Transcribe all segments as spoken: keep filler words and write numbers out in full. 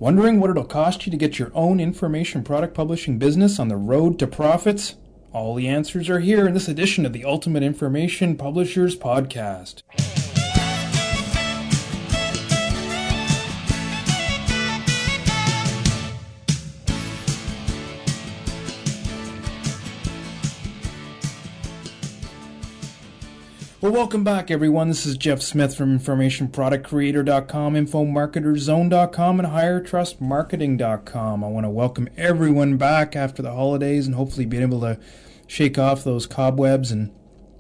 Wondering what it'll cost you to get your own information product publishing business on the road to profits? All the answers are here in this edition of the Ultimate Information Publishers Podcast. Well, welcome back, everyone. This is Jeff Smith from information product creator dot com, info marketer zone dot com, and higher trust marketing dot com. I want to welcome everyone back after the holidays and hopefully being able to shake off those cobwebs and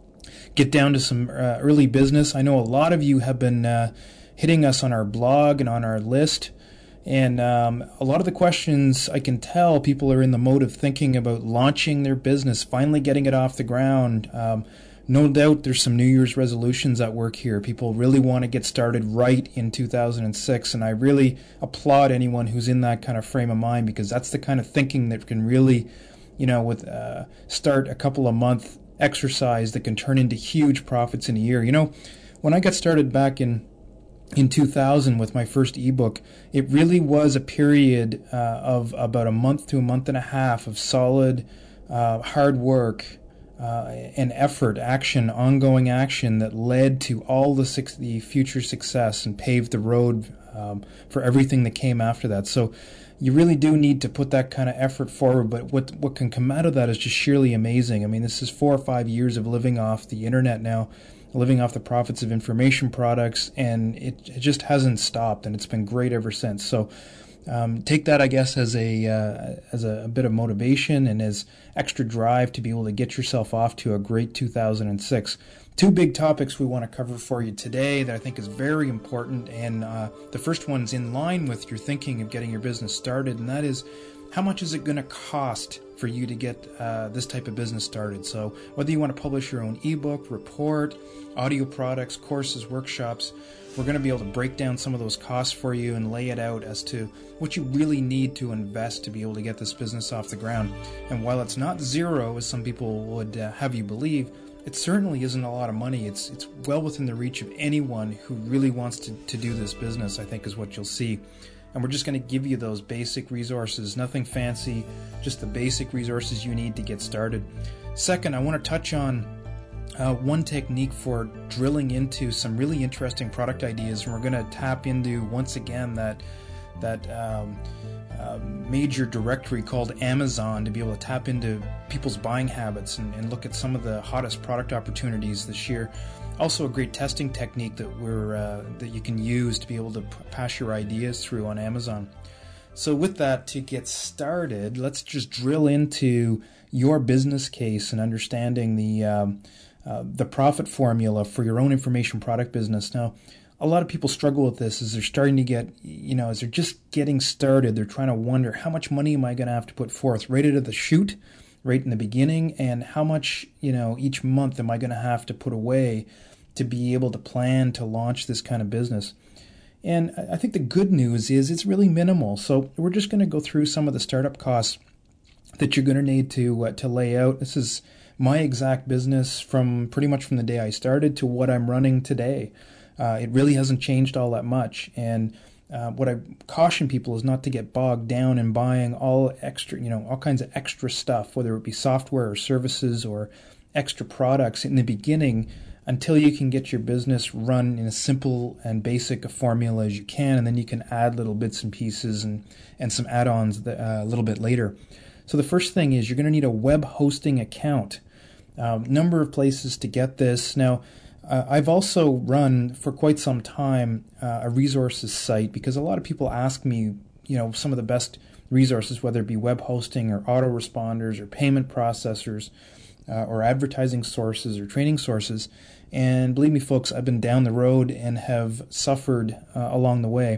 get down to some uh, early business. I know a lot of you have been uh, hitting us on our blog and on our list, and um, a lot of the questions, I can tell people are in the mode of thinking about launching their business, finally getting it off the ground. Um, No doubt there's some New Year's resolutions at work here. People really want to get started right in two thousand six, and I really applaud anyone who's in that kind of frame of mind, because that's the kind of thinking that can really, you know, with uh, start a couple of month exercise that can turn into huge profits in a year. You know, when I got started back in in two thousand with my first ebook, it really was a period uh, of about a month to a month and a half of solid, uh, hard work, Uh, and effort, action, ongoing action that led to all the, six, the future success and paved the road um, for everything that came after that. So you really do need to put that kind of effort forward, but what what can come out of that is just sheerly amazing. I mean, this is four or five years of living off the internet now, living off the profits of information products, and it, it just hasn't stopped, and it's been great ever since. So Um, take that, I guess, as a uh, as a, a bit of motivation and as extra drive to be able to get yourself off to a great two thousand six. Two big topics we want to cover for you today that I think is very important, and uh, the first one's in line with your thinking of getting your business started, and that is, how much is it going to cost for you to get uh, this type of business started? So whether you want to publish your own ebook, report, audio products, courses, workshops, we're going to be able to break down some of those costs for you and lay it out as to what you really need to invest to be able to get this business off the ground. And while it's not zero, as some people would uh, have you believe, it certainly isn't a lot of money. It's it's well within the reach of anyone who really wants to, to do this business, I think, is what you'll see. And we're just going to give you those basic resources, nothing fancy, just the basic resources you need to get started. Second, I want to touch on Uh, one technique for drilling into some really interesting product ideas, and we're going to tap into, once again, that that um, uh, major directory called Amazon to be able to tap into people's buying habits and, and look at some of the hottest product opportunities this year. Also, a great testing technique that we're uh, that you can use to be able to p- pass your ideas through on Amazon. So with that, to get started, let's just drill into your business case and understanding the um, Uh, the profit formula for your own information product business. Now, a lot of people struggle with this as they're starting to get, you know, as they're just getting started, they're trying to wonder, how much money am I going to have to put forth right out of the chute, right in the beginning, and how much, you know, each month am I going to have to put away to be able to plan to launch this kind of business? And I think the good news is it's really minimal. So we're just going to go through some of the startup costs that you're going to need to uh, to lay out. This is my exact business from pretty much from the day I started to what I'm running today. Uh, it really hasn't changed all that much. And uh, what I caution people is not to get bogged down in buying all extra, you know, all kinds of extra stuff, whether it be software or services or extra products in the beginning, until you can get your business run in a simple and basic a formula as you can, and then you can add little bits and pieces and, and some add-ons that, uh, a little bit later. So the first thing is you're going to need a web hosting account. Um, number of places to get this. Now, uh, I've also run for quite some time uh, a resources site, because a lot of people ask me, you know, some of the best resources, whether it be web hosting or autoresponders or payment processors uh, or advertising sources or training sources. And believe me, folks, I've been down the road and have suffered uh, along the way.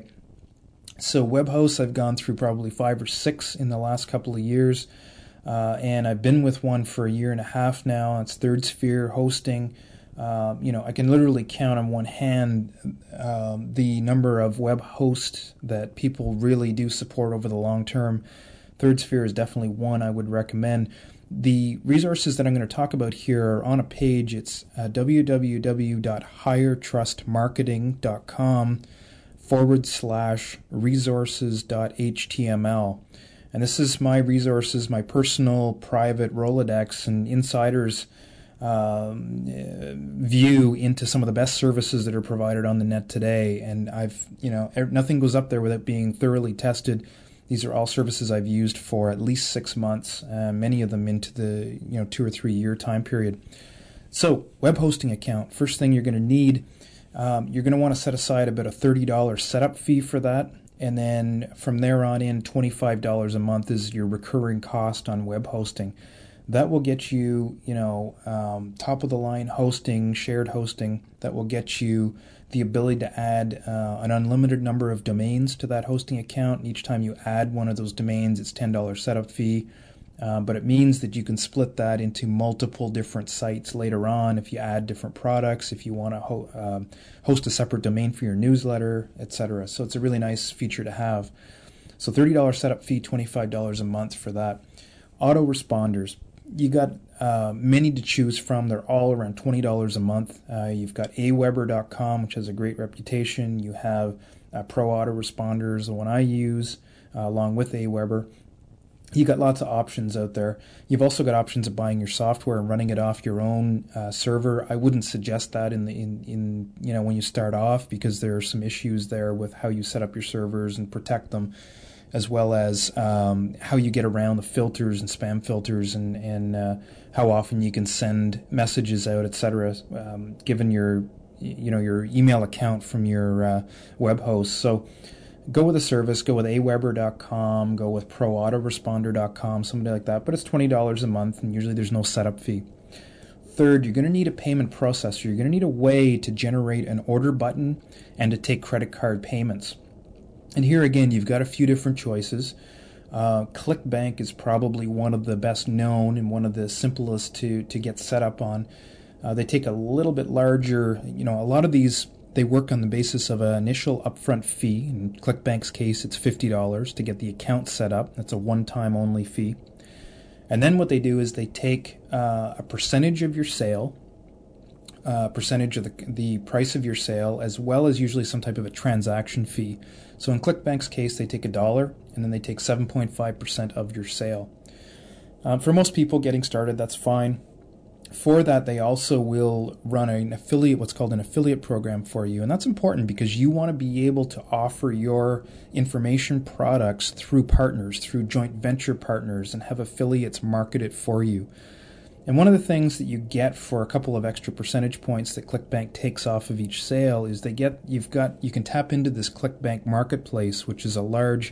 So web hosts, I've gone through probably five or six in the last couple of years. Uh, and I've been with one for a year and a half now. It's Third Sphere Hosting. Uh, you know, I can literally count on one hand um, the number of web hosts that people really do support over the long term. Third Sphere is definitely one I would recommend. The resources that I'm going to talk about here are on a page. It's uh, w w w dot higher trust marketing dot com forward slash resources dot html. And this is my resources, my personal private Rolodex and insiders um, view into some of the best services that are provided on the net today. And I've, you know, nothing goes up there without being thoroughly tested. These are all services I've used for at least six months, uh, many of them into the, you know, two or three year time period. So, web hosting account. First thing you're going to need, um, you're going to want to set aside about a thirty dollars setup fee for that. And then from there on in, twenty-five dollars a month is your recurring cost on web hosting. That will get you, you know, um, top of the line hosting, shared hosting. That will get you the ability to add uh, an unlimited number of domains to that hosting account. And each time you add one of those domains, it's ten dollars setup fee. Uh, but it means that you can split that into multiple different sites later on if you add different products, if you want to ho- uh, host a separate domain for your newsletter, et cetera. So it's a really nice feature to have. So thirty dollars setup fee, twenty-five dollars a month for that. Autoresponders. You got uh, many to choose from. They're all around twenty dollars a month. Uh, you've got aweber dot com, which has a great reputation. You have uh, Pro Autoresponders, the one I use, uh, along with Aweber. You got lots of options out there. You've also got options of buying your software and running it off your own uh, server. I wouldn't suggest that in the in, in you know when you start off, because there are some issues there with how you set up your servers and protect them, as well as um, how you get around the filters and spam filters, and and uh, how often you can send messages out, et cetera. Um, given your you know your email account from your uh, web host, so. Go with a service, go with aweber dot com, go with pro autoresponder dot com, somebody like that. But it's twenty dollars a month, and usually there's no setup fee. Third, you're going to need a payment processor. You're going to need a way to generate an order button and to take credit card payments. And here again, you've got a few different choices. Uh, ClickBank is probably one of the best known and one of the simplest to, to get set up on. Uh, they take a little bit larger, you know, a lot of these, they work on the basis of an initial upfront fee. In ClickBank's case, it's fifty dollars to get the account set up. That's a one-time only fee. And then what they do is they take uh, a percentage of your sale, a uh, percentage of the, the price of your sale, as well as usually some type of a transaction fee. So in ClickBank's case, they take a dollar, and then they take seven point five percent of your sale. Um, for most people getting started, that's fine. For that, they also will run an affiliate, what's called an affiliate program for you. And that's important because you want to be able to offer your information products through partners, through joint venture partners, and have affiliates market it for you. And one of the things that you get for a couple of extra percentage points that ClickBank takes off of each sale is they get, you've got, you can tap into this ClickBank marketplace, which is a large,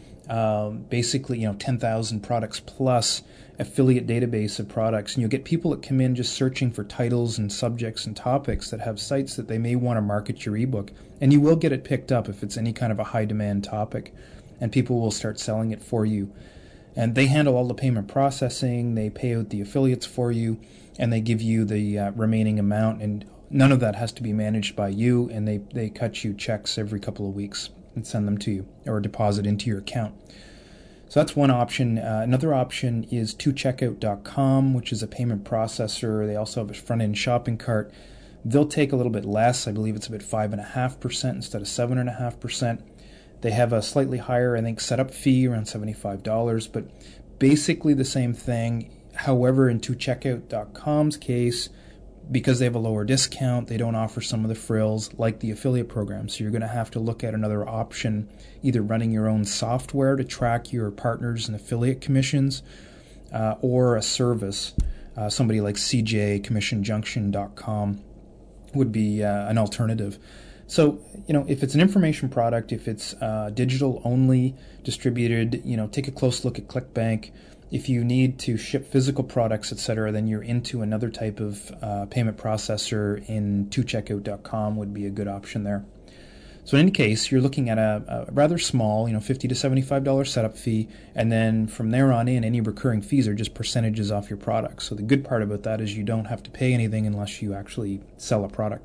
um, basically, you know, ten thousand products plus affiliate database of products, and you'll get people that come in just searching for titles and subjects and topics that have sites that they may want to market your ebook, and you will get it picked up if it's any kind of a high demand topic, and people will start selling it for you. And they handle all the payment processing, they pay out the affiliates for you, and they give you the uh, remaining amount, and none of that has to be managed by you, and they, they cut you checks every couple of weeks and send them to you, or deposit into your account. So that's one option. Uh, another option is to checkout dot com, which is a payment processor. They also have a front-end shopping cart. They'll take a little bit less. I believe it's about five point five percent instead of seven point five percent. They have a slightly higher, I think, setup fee, around seventy-five dollars, but basically the same thing. However, in to checkout dot com's case, because they have a lower discount, they don't offer some of the frills like the affiliate program. So you're going to have to look at another option, either running your own software to track your partners and affiliate commissions, uh, or a service. Uh, somebody like c j commission junction dot com would be uh, an alternative. So, you know, if it's an information product, if it's uh, digital only distributed, you know, take a close look at ClickBank. If you need to ship physical products, et cetera, then you're into another type of uh, payment processor in to checkout dot com would be a good option there. So in any case, you're looking at a, a rather small, you know, fifty to seventy-five dollars setup fee, and then from there on in, any recurring fees are just percentages off your product. So the good part about that is you don't have to pay anything unless you actually sell a product.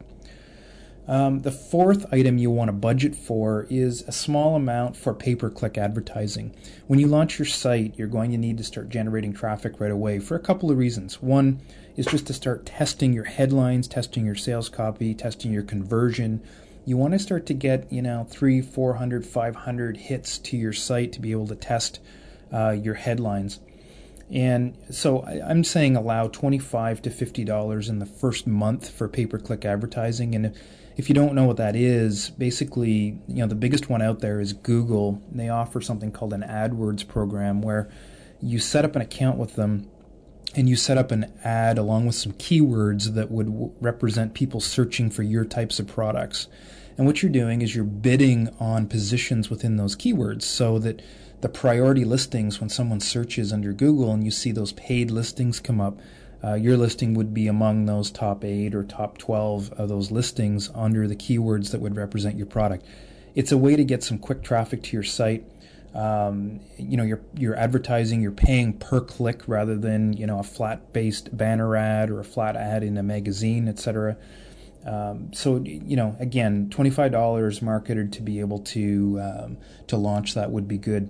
Um, the fourth item you want to budget for is a small amount for pay-per-click advertising. When you launch your site, you're going to need to start generating traffic right away for a couple of reasons. One is just to start testing your headlines, testing your sales copy, testing your conversion, you want to start to get, you know, three, four hundred, five hundred hits to your site to be able to test uh, your headlines. And so I, I'm saying allow twenty-five to fifty dollars in the first month for pay-per-click advertising. And if, if you don't know what that is, basically, you know, the biggest one out there is Google. They offer something called an AdWords program where you set up an account with them and you set up an ad along with some keywords that would w- represent people searching for your types of products. And what you're doing is you're bidding on positions within those keywords so that the priority listings, when someone searches under Google and you see those paid listings come up, uh, your listing would be among those top eight or top twelve of those listings under the keywords that would represent your product. It's a way to get some quick traffic to your site. Um, you know, you're you're advertising, you're paying per click rather than, you know, a flat-based banner ad or a flat ad in a magazine, et cetera. Um, so, you know, again, twenty-five dollars marketed to be able to um, to launch that would be good.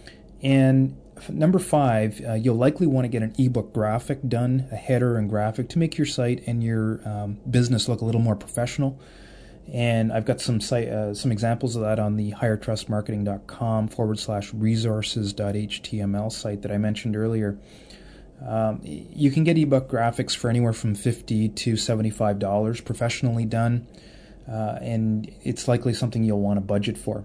And number five, uh, you'll likely want to get an ebook graphic done, a header and graphic to make your site and your um, business look a little more professional. And I've got some site, uh, some examples of that on the highertrustmarketing.com forward slash resources.html site that I mentioned earlier. Um, you can get ebook graphics for anywhere from fifty to seventy-five dollars professionally done, uh, and it's likely something you'll want to budget for.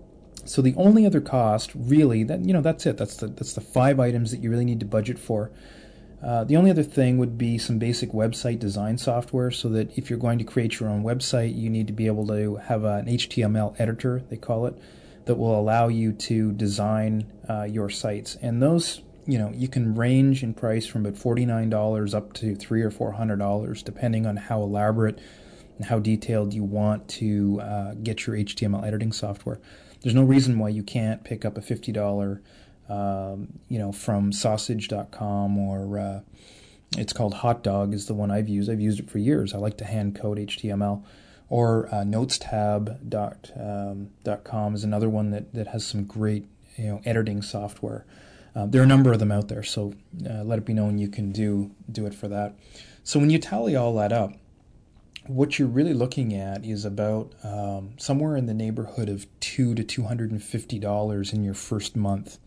So the only other cost, really, that you know, that's it. That's the that's the five items that you really need to budget for. Uh, the only other thing would be some basic website design software, so that if you're going to create your own website, you need to be able to have an H T M L editor, they call it, that will allow you to design uh, your sites. And those, you know, you can range in price from about forty-nine dollars up to three or four hundred dollars, depending on how elaborate and how detailed you want to uh, get your H T M L editing software. There's no reason why you can't pick up a fifty dollars Um, you know, from sausage dot com, or uh, it's called Hot Dog is the one I've used. I've used it for years. I like to hand code H T M L. Or uh, notestab dot com is another one that, that has some great, you know, editing software. Uh, there are a number of them out there, so uh, let it be known you can do do it for that. So when you tally all that up, what you're really looking at is about um, somewhere in the neighborhood of two to two hundred fifty dollars in your first month.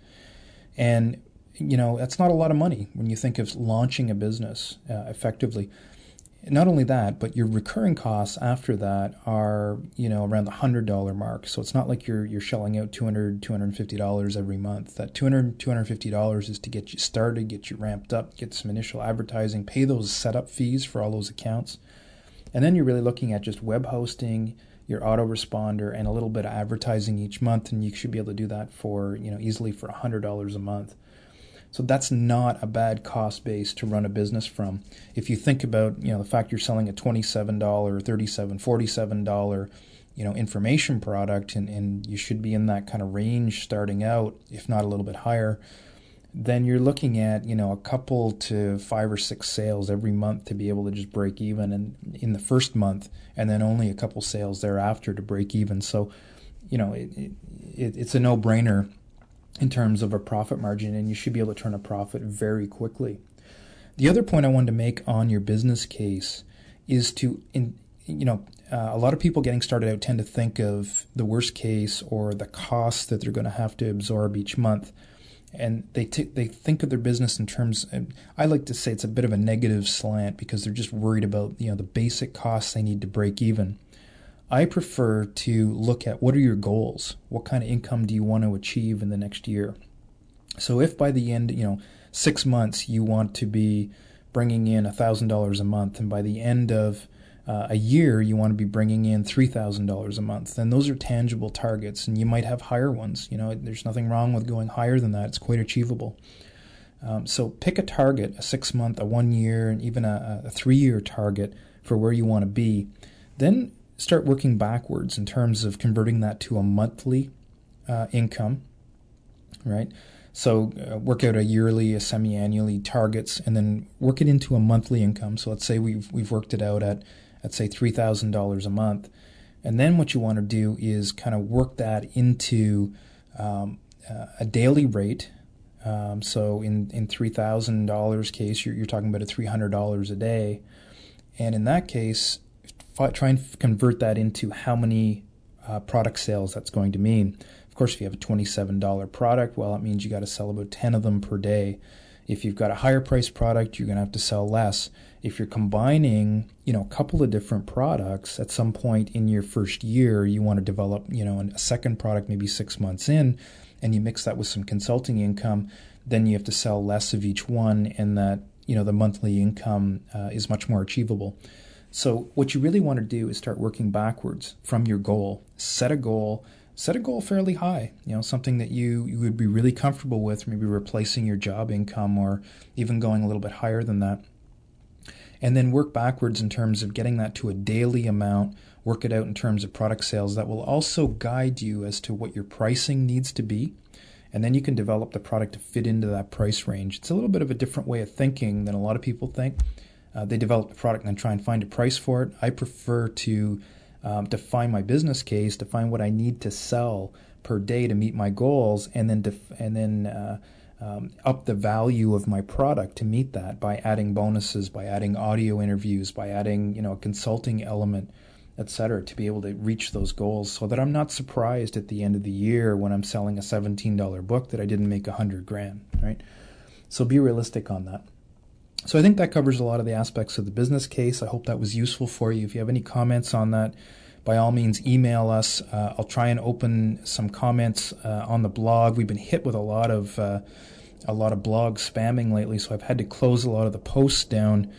And, you know, that's not a lot of money when you think of launching a business uh, effectively. Not only that, but your recurring costs after that are, you know, around the one hundred dollars mark. So it's not like you're you're shelling out two hundred dollars, two hundred fifty dollars every month. That two hundred dollars, two hundred fifty dollars is to get you started, get you ramped up, get some initial advertising, pay those setup fees for all those accounts. And then you're really looking at just web hosting, your autoresponder, and a little bit of advertising each month, and you should be able to do that for, you know, easily for one hundred dollars a month. So that's not a bad cost base to run a business from. If you think about, you know, the fact you're selling a twenty-seven dollars, thirty-seven dollars, forty-seven dollars, you know, information product, and, and you should be in that kind of range starting out, if not a little bit higher, then you're looking at, you know, a couple to five or six sales every month to be able to just break even and in the first month, and then only a couple sales thereafter to break even. So, you know, it, it, it's a no-brainer in terms of a profit margin, and you should be able to turn a profit very quickly. The other point I wanted to make on your business case is to, in, you know, uh, a lot of people getting started out tend to think of the worst case or the costs that they're going to have to absorb each month. And they t- they think of their business in terms, I like to say it's a bit of a negative slant because they're just worried about, you know, the basic costs they need to break even. I prefer to look at what are your goals? What kind of income do you want to achieve in the next year? So if by the end, you know, six months you want to be bringing in one thousand dollars a month, and by the end of uh, a year you want to be bringing in three thousand dollars a month, then those are tangible targets, and you might have higher ones. You know, there's nothing wrong with going higher than that. It's quite achievable. Um, so pick a target, a six-month, a one-year, and even a, a three-year target for where you want to be. Then start working backwards in terms of converting that to a monthly uh, income, right? So uh, work out a yearly, a semi-annually targets, and then work it into a monthly income. So let's say we've we've worked it out at, let's say, three thousand dollars a month. And then what you want to do is kind of work that into um, uh, a daily rate. Um, so in, in three thousand dollars case, you're, you're talking about a three hundred dollars a day. And in that case, fi- try and f- convert that into how many uh, product sales that's going to mean. Of course, if you have a twenty-seven dollars product, well, it means you got to sell about ten of them per day. If you've got a higher priced product, you're going to have to sell less. If you're combining, you know, a couple of different products at some point in your first year, you want to develop, you know, a second product maybe six months in, and you mix that with some consulting income, then you have to sell less of each one, and that, you know, the monthly income uh, is much more achievable. So what you really want to do is start working backwards from your goal. Set a goal. Set a goal fairly high, you know, something that you, you would be really comfortable with, maybe replacing your job income or even going a little bit higher than that. And then work backwards in terms of getting that to a daily amount, work it out in terms of product sales. That will also guide you as to what your pricing needs to be. And then you can develop the product to fit into that price range. It's a little bit of a different way of thinking than a lot of people think. Uh, they develop the product and then try and find a price for it. I prefer to Um, define my business case, define what I need to sell per day to meet my goals, and then def- and then uh, um, up the value of my product to meet that by adding bonuses, by adding audio interviews, by adding, you know, a consulting element, et cetera, to be able to reach those goals, so that I'm not surprised at the end of the year when I'm selling a seventeen dollars book that I didn't make a hundred grand, right? So be realistic on that. So I think that covers a lot of the aspects of the business case. I hope that was useful for you. If you have any comments on that, by all means, email us. Uh, I'll try and open some comments uh, on the blog. We've been hit with a lot of uh, a lot of blog spamming lately, so I've had to close a lot of the posts down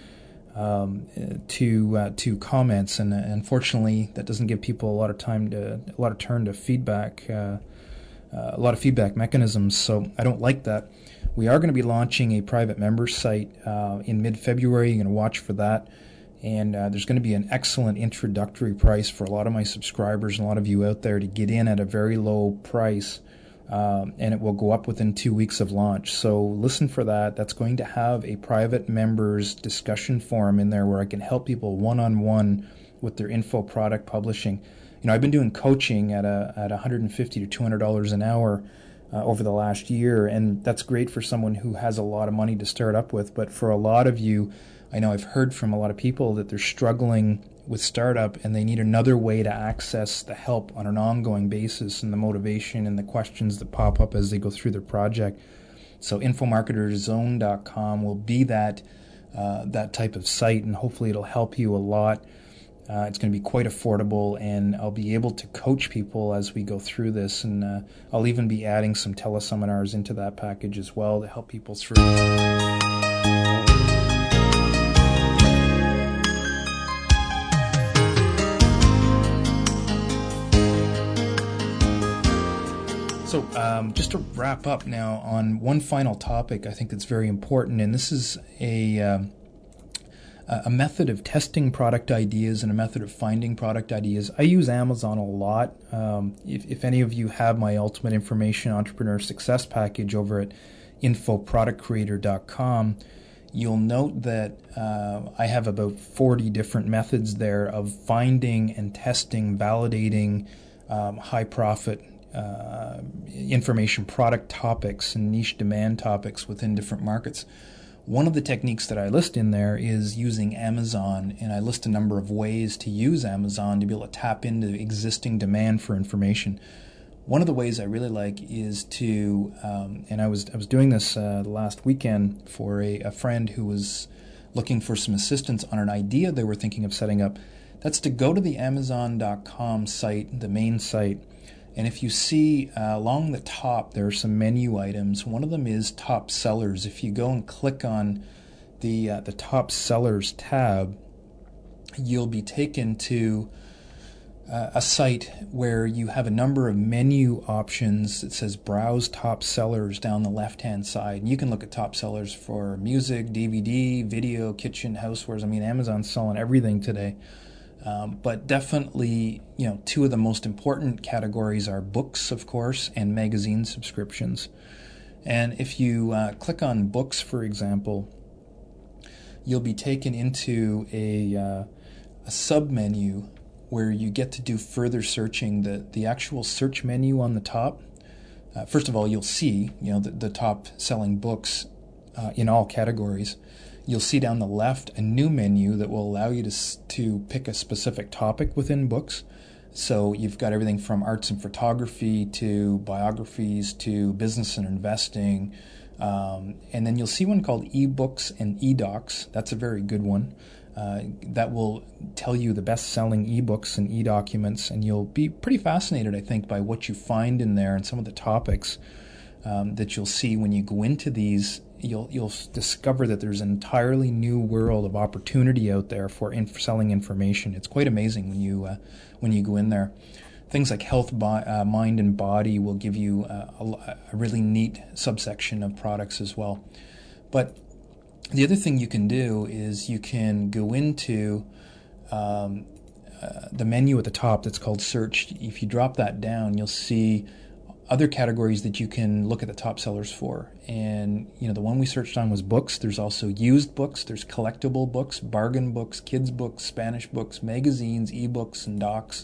um, to uh, to comments, and uh, unfortunately, that doesn't give people a lot of time to a lot of turn to feedback, uh, uh, a lot of feedback mechanisms. So I don't like that. We are going to be launching a private member site uh, in mid-February. You're going to watch for that. And uh, there's going to be an excellent introductory price for a lot of my subscribers and a lot of you out there to get in at a very low price. Um, and it will go up within two weeks of launch. So listen for that. That's going to have a private members discussion forum in there where I can help people one-on-one with their info product publishing. You know, I've been doing coaching at a at one hundred fifty to two hundred dollars an hour Uh, over the last year, and that's great for someone who has a lot of money to start up with. But for a lot of you, I know I've heard from a lot of people that they're struggling with startup and they need another way to access the help on an ongoing basis and the motivation and the questions that pop up as they go through their project. So info marketers zone dot com will be that uh, that type of site, and hopefully it'll help you a lot. Uh, it's going to be quite affordable, and I'll be able to coach people as we go through this, and uh, I'll even be adding some teleseminars into that package as well to help people through. So um, just to wrap up now on one final topic I think that's very important, and this is a... Um, a method of testing product ideas and a method of finding product ideas. I use Amazon a lot. Um, if, if any of you have my Ultimate Information Entrepreneur Success package over at info product creator dot com, you'll note that uh, I have about forty different methods there of finding and testing, validating um, high profit uh, information product topics and niche demand topics within different markets. One of the techniques that I list in there is using Amazon, and I list a number of ways to use Amazon to be able to tap into existing demand for information. One of the ways I really like is to, um, and I was I was doing this uh, last weekend for a, a friend who was looking for some assistance on an idea they were thinking of setting up. That's to go to the amazon dot com site, the main site, and if you see uh, along the top, there are some menu items. One of them is top sellers. If you go and click on the uh, the top sellers tab, you'll be taken to uh, a site where you have a number of menu options. It says browse top sellers down the left-hand side. And you can look at top sellers for music, D V D, video, kitchen, housewares. I mean, Amazon's selling everything today. Um, but definitely, you know, two of the most important categories are books, of course, and magazine subscriptions. And if you uh, click on books, for example, you'll be taken into a, uh, a sub-menu where you get to do further searching. The, the actual search menu on the top, uh, first of all, you'll see, you know, the, the top selling books uh, in all categories. You'll see down the left a new menu that will allow you to, to pick a specific topic within books. So you've got everything from arts and photography to biographies to business and investing. Um, and then you'll see one called eBooks and eDocs. That's a very good one. Uh, that will tell you the best-selling ebooks and e-documents, and you'll be pretty fascinated, I think, by what you find in there and some of the topics um, that you'll see when you go into these. You'll you'll discover that there's an entirely new world of opportunity out there for inf- selling information. It's quite amazing when you uh, when you go in there. Things like health, bo- uh, mind, and body will give you uh, a, a really neat subsection of products as well. But the other thing you can do is you can go into um, uh, the menu at the top that's called Search. If you drop that down, you'll see other categories that you can look at the top sellers for. And, you know, the one we searched on was books. There's also used books. There's collectible books, bargain books, kids books, Spanish books, magazines, ebooks, and docs,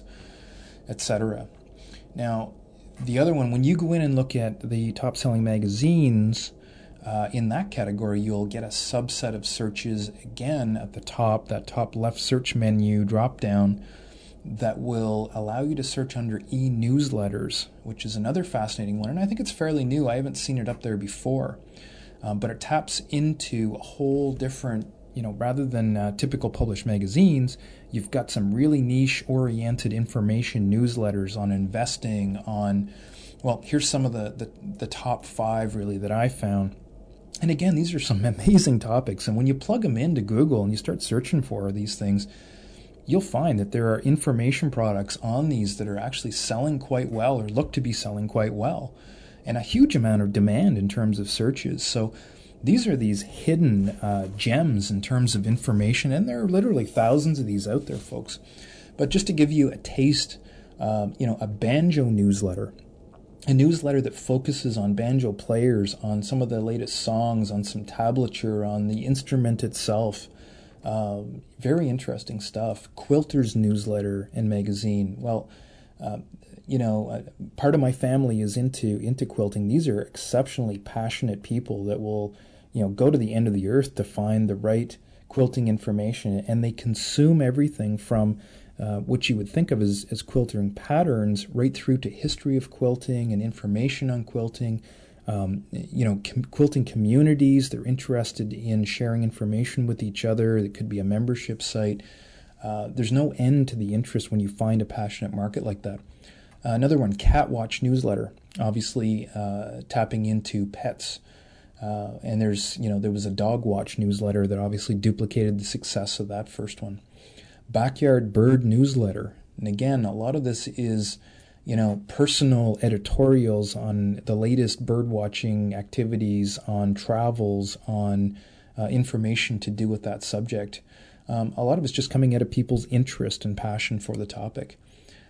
et cetera. Now, the other one, when you go in and look at the top-selling magazines, Uh, in that category, you'll get a subset of searches again at the top, that top left search menu drop down, that will allow you to search under e-newsletters, which is another fascinating one. And I think it's fairly new. I haven't seen it up there before. Um, but it taps into a whole different, you know, rather than uh, typical published magazines, you've got some really niche-oriented information newsletters on investing, on, well, here's some of the, the, the top five really that I found. And again, these are some amazing topics. And when you plug them into Google and you start searching for these things, you'll find that there are information products on these that are actually selling quite well or look to be selling quite well. And a huge amount of demand in terms of searches. So these are these hidden uh, gems in terms of information. And there are literally thousands of these out there, folks. But just to give you a taste, uh, you know, a banjo newsletter. A newsletter that focuses on banjo players, on some of the latest songs, on some tablature, on the instrument itself. Uh, very interesting stuff. Quilter's newsletter and magazine. Well, uh, you know, uh, part of my family is into into quilting. These are exceptionally passionate people that will, you know, go to the end of the earth to find the right quilting information, and they consume everything from Uh, what you would think of as, as quilting patterns, right through to history of quilting and information on quilting. Um, you know, com- quilting communities, they're interested in sharing information with each other. It could be a membership site. Uh, there's no end to the interest when you find a passionate market like that. Uh, another one, Cat Watch newsletter, obviously uh, tapping into pets. Uh, and there's, you know, there was a Dog Watch newsletter that obviously duplicated the success of that first one. Backyard Bird newsletter. And again, a lot of this is, you know, personal editorials on the latest bird watching activities, on travels, on uh, information to do with that subject. Um, a lot of it's just coming out of people's interest and passion for the topic.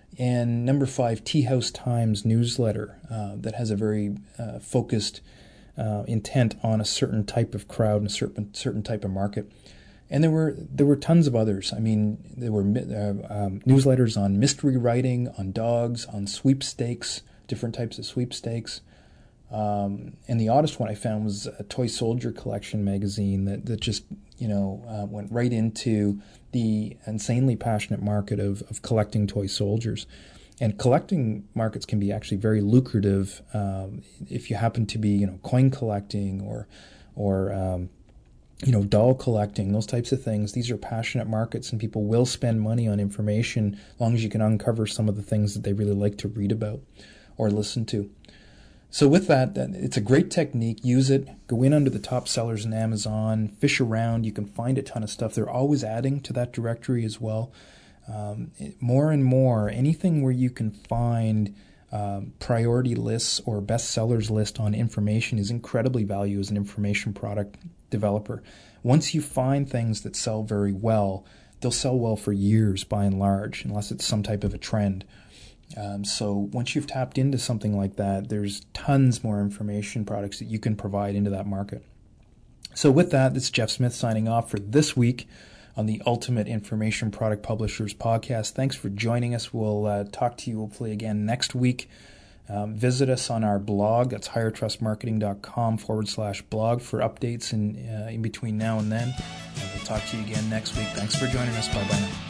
And number five, Tea House Times newsletter uh, that has a very uh, focused uh, intent on a certain type of crowd and a certain certain type of market. And there were there were tons of others. I mean, there were uh, um, newsletters on mystery writing, on dogs, on sweepstakes, different types of sweepstakes. Um, and the oddest one I found was a Toy Soldier Collection magazine that, that just, you know, uh, went right into the insanely passionate market of, of collecting toy soldiers. And collecting markets can be actually very lucrative um, if you happen to be, you know, coin collecting or or um, you know, doll collecting, those types of things. These are passionate markets, and people will spend money on information as long as you can uncover some of the things that they really like to read about or listen to. So with that, it's a great technique. Use it. Go in under the top sellers in Amazon. Fish around. You can find a ton of stuff. They're always adding to that directory as well. Um, more and more, anything where you can find um, priority lists or best sellers list on information is incredibly valuable as an information product developer. Once you find things that sell very well, they'll sell well for years by and large, unless it's some type of a trend. Um, so once you've tapped into something like that, there's tons more information products that you can provide into that market. So with that, this is Jeff Smith signing off for this week on the Ultimate Information Product Publishers podcast. Thanks for joining us. We'll uh, talk to you hopefully again next week Um, visit us on our blog. That's highertrustmarketing.com forward slash blog for updates in, uh, in between now and then. And we'll talk to you again next week. Thanks for joining us. Bye-bye now.